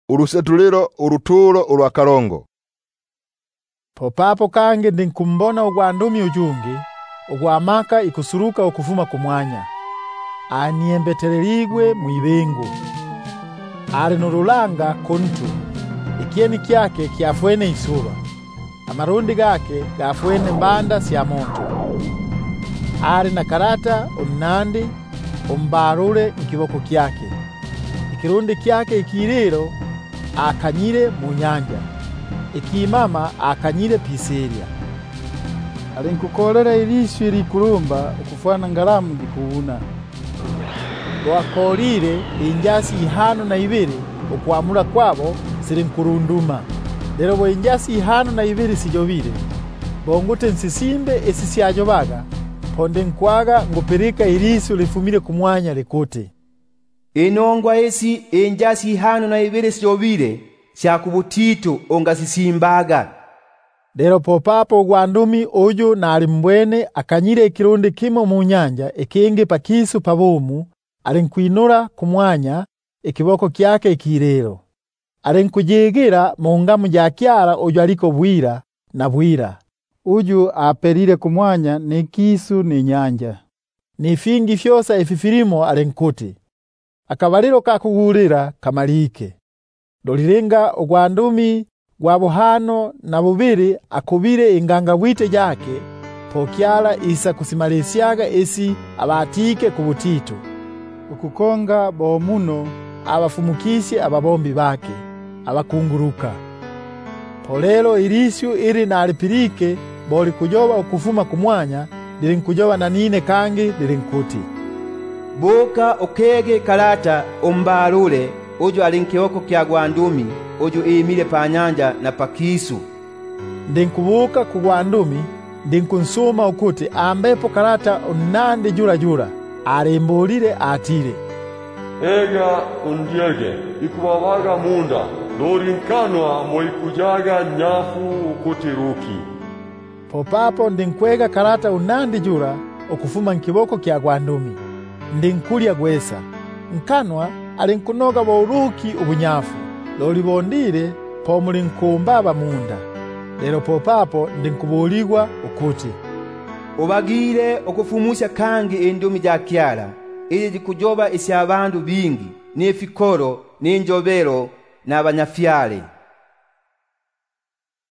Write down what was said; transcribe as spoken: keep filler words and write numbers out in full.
Urusetuliro uruturo urwa karongo. Popapo kange ndinkumbona ugwandumi ujungi ugwamaka ikusuruka okuvuma kumwanya aniembetereligwe mwibengu ari nurulanga kontu ikieni kyake kyafwene isuba amarundi gake gafwene mbanda sya moto ari na karata unnandi umbarule nkiboko kyake ikirundi kyake ikiriro akanyire mu nyanja ikimama akanyire piseria alinkukolera iliswi likulumba ukufwana ngalamu gikuuna wakolire injasi ihano na ibiri ukwamula kwabo sirinkurunduma lero bo injasi ihano na ibiri sijobire bongute nsisimbe esisyajobaga ponde nkwaga ngupirika iliswi lifumire kumwanya likote enongwa esi injasi ihano na ibiri sijobire syakubutito ongasisimbaga lero popapo ugwandumi uju nali mbwene akanyire ikirundi kimo mu nyanja ikingi pakisu pabumu alinkwinura kumwanya ikiboko kyake ikirero alinkujigira mu ngamu ja kyara uju aliko bwira na bwira uju aperire kumwanya ni kisu ni nyanja ni fingi fyosa ififirimo alinkuti akabaliro kakugurira kamalike dolirenga ugwandumi gwabuhano na bubiri akubire inganga bwite jake pokyala isa kusimalesyaga esi abatike kubutito ukukonga bomuno abafumukisi ababombi bake abakunguruka polelo ilisyu iri na alipirike boli kujoba ukufuma kumwanya lilinkujoba na nine kangi lilinkuti boka okege karata umbalule uju alinkioko kya gwandumi uju imile pa nyanja na pakisu ndinkubuka ku gwandumi ndinkunsuma ukuti ambepo karata unandi jura jura arembulire atire ega undiege ikubabaga munda dorinkanwa moikujaga nyafu ukutiruki popapo ndinkwega karata unandi jura okufuma nkiboko kya gwandumi ndinkulya gwesa nkanwa alinkunoga boruki ubunyafu lolibondire pomulinkumba bamunda lero popapo ndinkubuligwa ukuti ubagire okufumusya kangi endumi ja kyala ili dikujoba isya abandu bingi nefikoro n'injobero n'abanyafyale